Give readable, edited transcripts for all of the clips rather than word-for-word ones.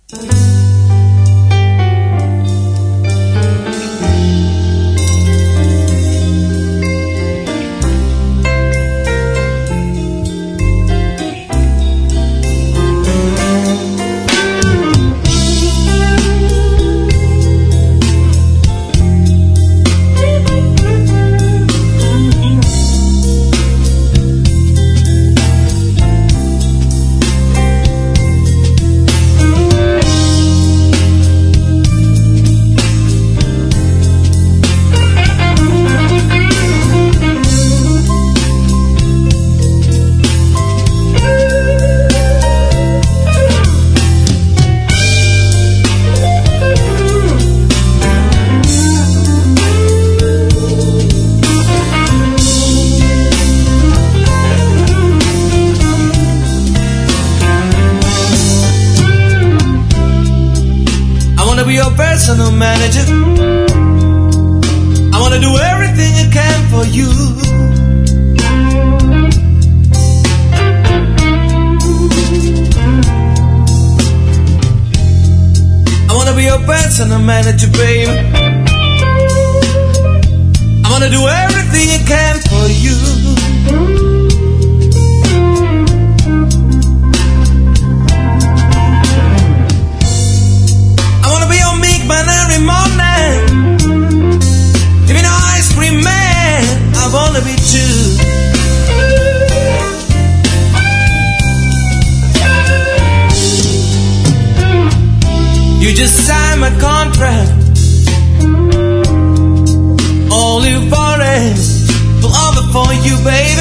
Personal manager, I wanna do everything I can for you. I wanna be your personal manager, baby. I wanna do everything I can for you. Every morning, even an ice cream man, I wanna be too. You just signed my contract, only for it, love it for you, baby.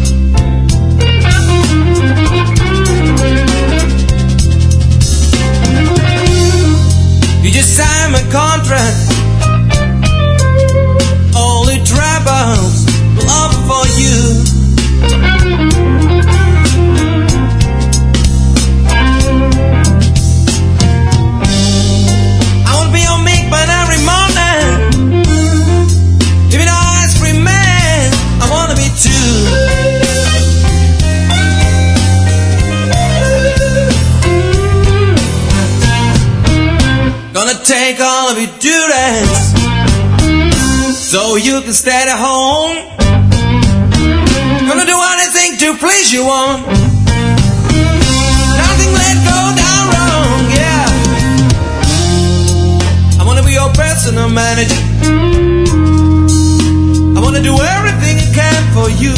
You just signed my contract, only troubles, love for you. I wanna be your milk man every morning, even an ice cream man, I wanna be too. Gonna take all of your duties so you can stay at home. Gonna do anything to please you on. Nothing let go down wrong, yeah. I wanna be your personal manager. I wanna do everything I can for you.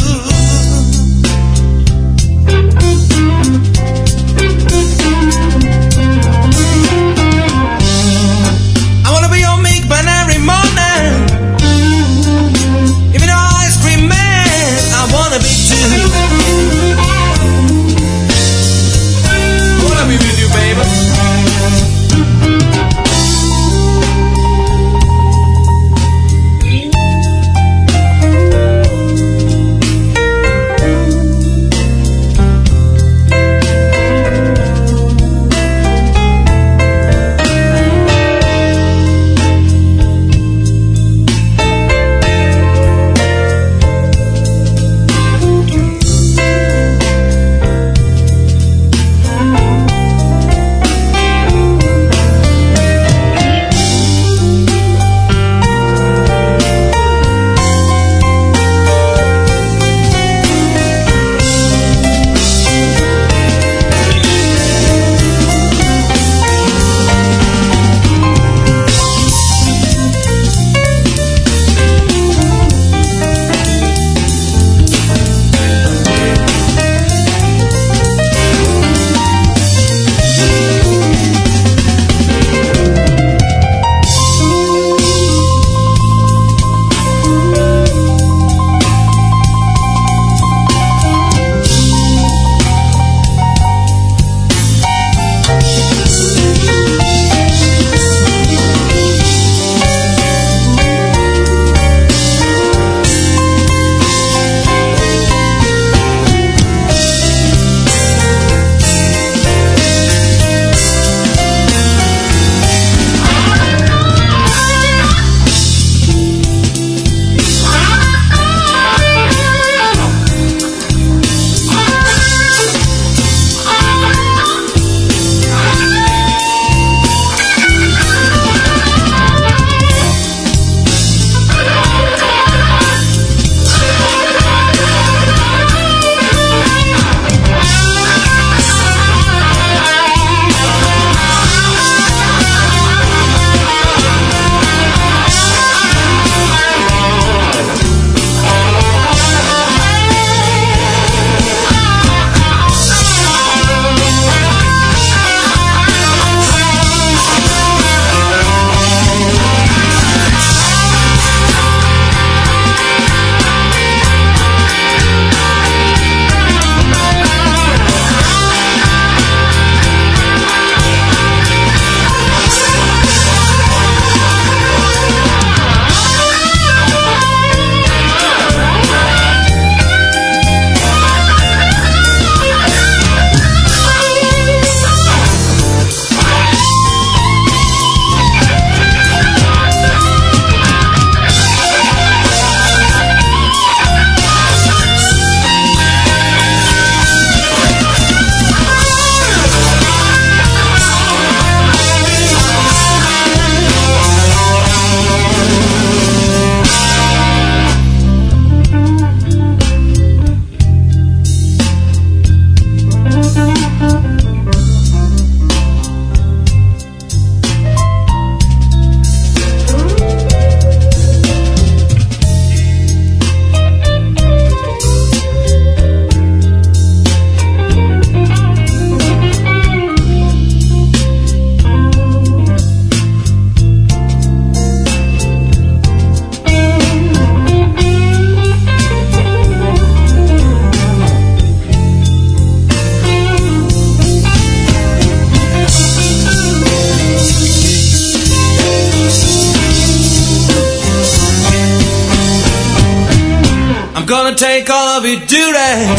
I'm gonna take all of your duty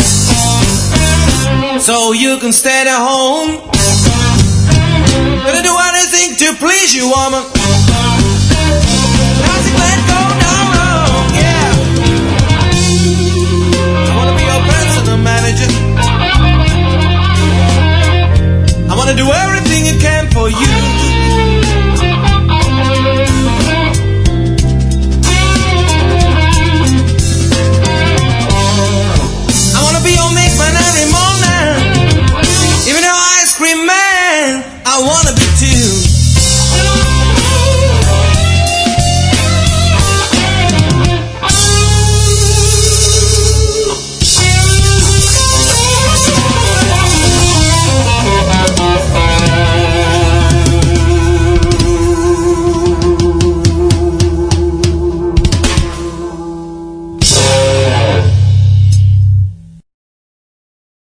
so you can stay at home. Gonna do anything to please you, woman. Nothing let go, no, yeah. I wanna be your personal manager. I wanna do everything I can for you. I wanna be your milkman every morning. Even though ice cream man, I wanna be too.